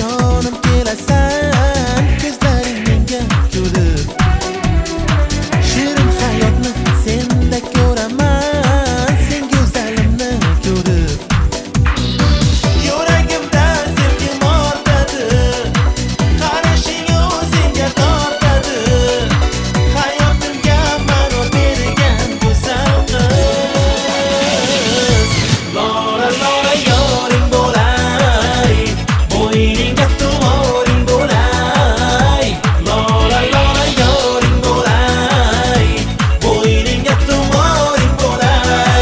jonim kelasan, ko'zlaring menga kulib. Shirin hayotni senda ko'raman, sen go'zalimni ko'rib. Yuragimda sevgim ortadi, qarashing o'zingga tortadi. Hayotimga ma'no bergan go'zal qiz. Lora lora yoring bo'lay, bo'yningga tumoring bo'lay. Lora lora yoring bo'lay, bo'yningga tumoring bo'lay.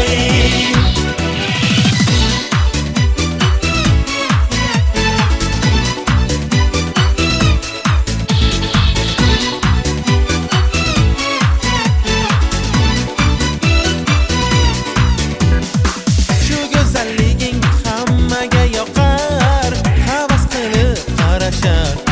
Shu go'zalliging hammaga yoqar, havas qilib qarashar.